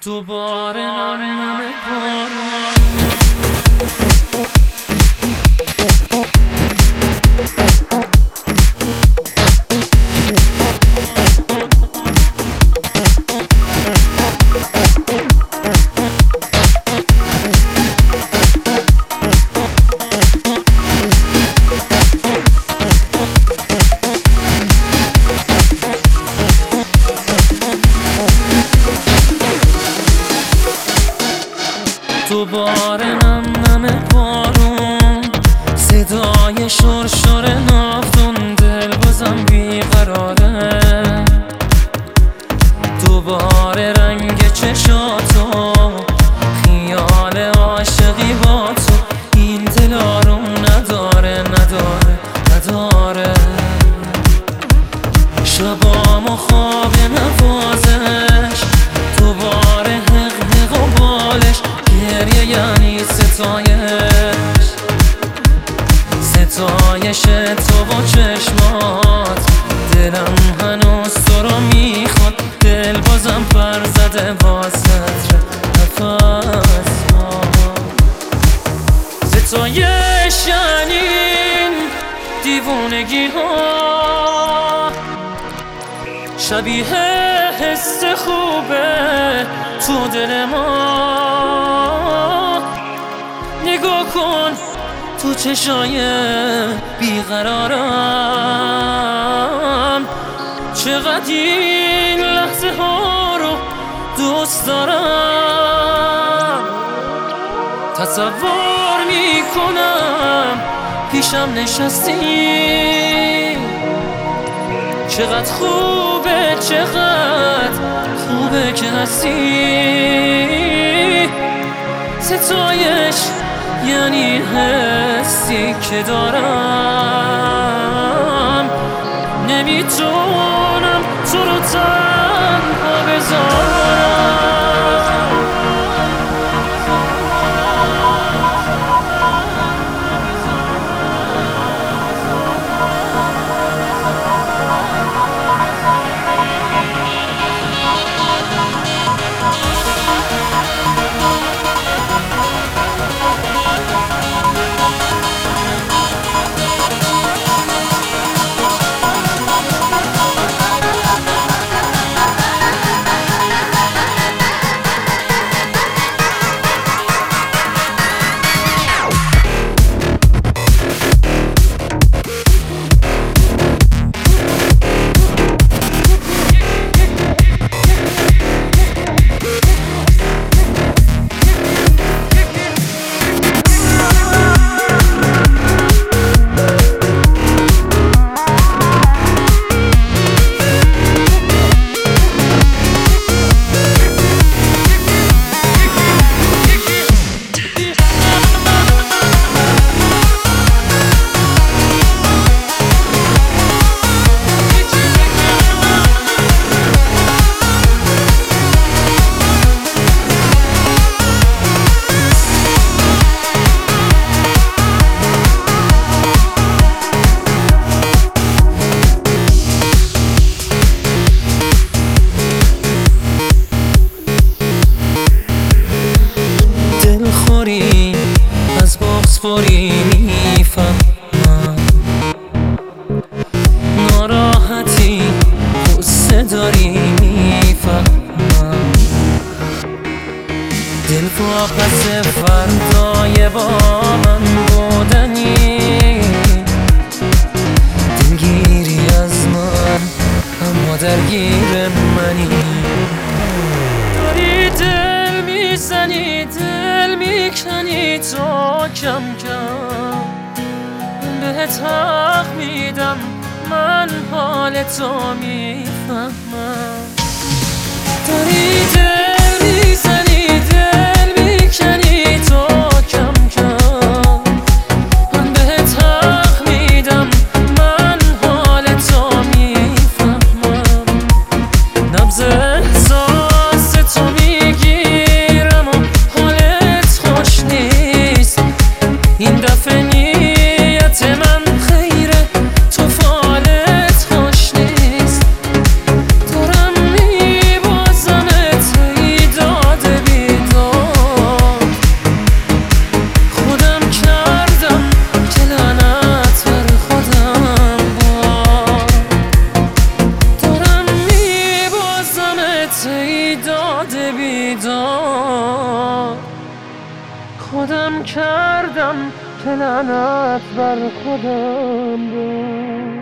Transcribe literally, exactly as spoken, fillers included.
دوباره نم باران دوباره نم نم بارون صدای شرشر نافتون دل بازم بیقراره دوباره رنگ چشاتو خیال عاشقی با تو این دل آروم نداره نداره نداره شبام و خواب نوازش دوباره حق حق و بالش گریه یعنی ستایش ستایش تو با چشمات دلم هنوز تو رو میخواد دل بازم پر زده واسط نفس ما ستایش یعنی دیوونگی ها شبیه حس خوبه تو دل ما نگاه کن تو چشای بیقرارم چقدر این لحظه ها رو دوست دارم تصور میکنم پیشم نشستی چقدر خوبه چقدر خوبه که هستی ستایش یعنی حسی که دارم نمیتونم تو رو تنها بذارم از بغض خوری میفهمم ناراحتی قصه داری میفهمم دل واپس فردای با من بودنی دلگیری از من اما درگیر منی داری دل میزنی دل میکنی تو کم کم بهت حق میدم من حال تو میفهمم داری دل میزنی دل میکنی تو کم کم من بهت حق میدم من حال تو میفهمم نبض احساس تو میگیرم و حالت خوش نیست این دفعه نیت من خیره تو فالت خوش نیست دارم میبازمت ای داد ای داد بیدار، خودم کردم که لعنت بر خودم بود.